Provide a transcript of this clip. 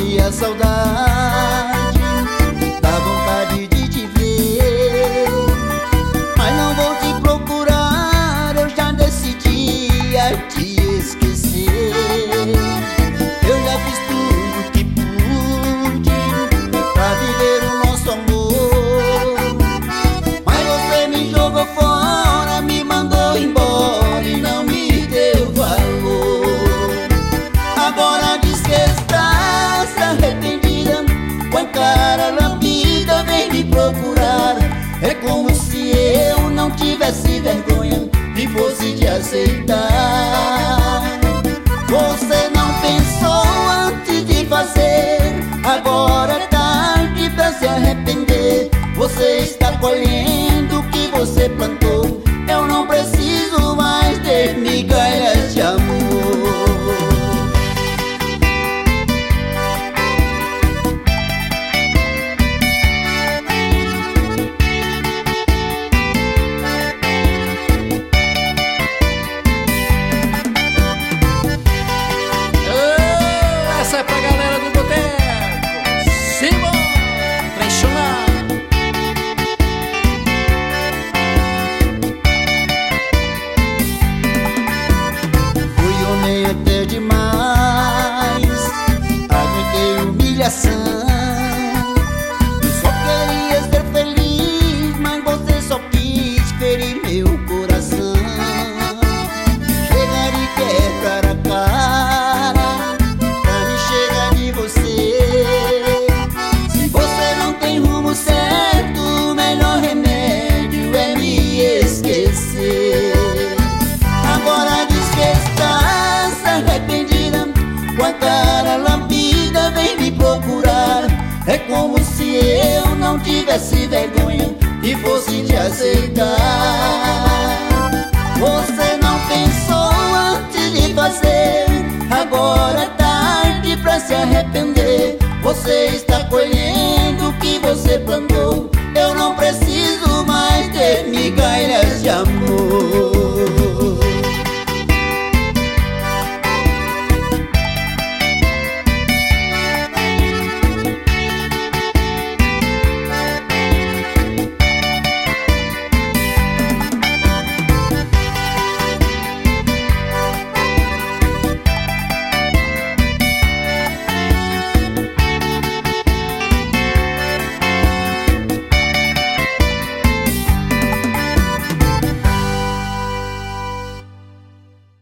bate a saudade, dá vontade de te ver, mas não vou te procurar, eu já decidi a te esquecer. Eu já fiz tudo que pude pra viver o nosso amor, mas você me jogou fora, me mandou embora e não me deu valor. Agora diz que está se arrependida, com a cara lambida vem me procurar. É como se eu não tivesse vergonha e fosse te aceitar. Você não pensou antes de fazer, agora é tarde pra se arrepender. Você está colhendo o que você plantou, eu não preciso mais ter migalhas de amor. Essa é pra galera do boteco. Simão, traicionado. Fui homem até demais, aguentei humilhação. Eu só queria ser feliz, mas você só quis ferir meu coração. Chega de quebrar a cara pra me chegar de você. Se você não tem rumo certo, o melhor remédio é me esquecer. Agora diz que está se arrependida, com a cara lambida vem me procurar. É como se eu não tivesse vergonha e fosse te aceitar. Você não pensou antes de fazer, agora é tarde pra se arrepender. Você está colhendo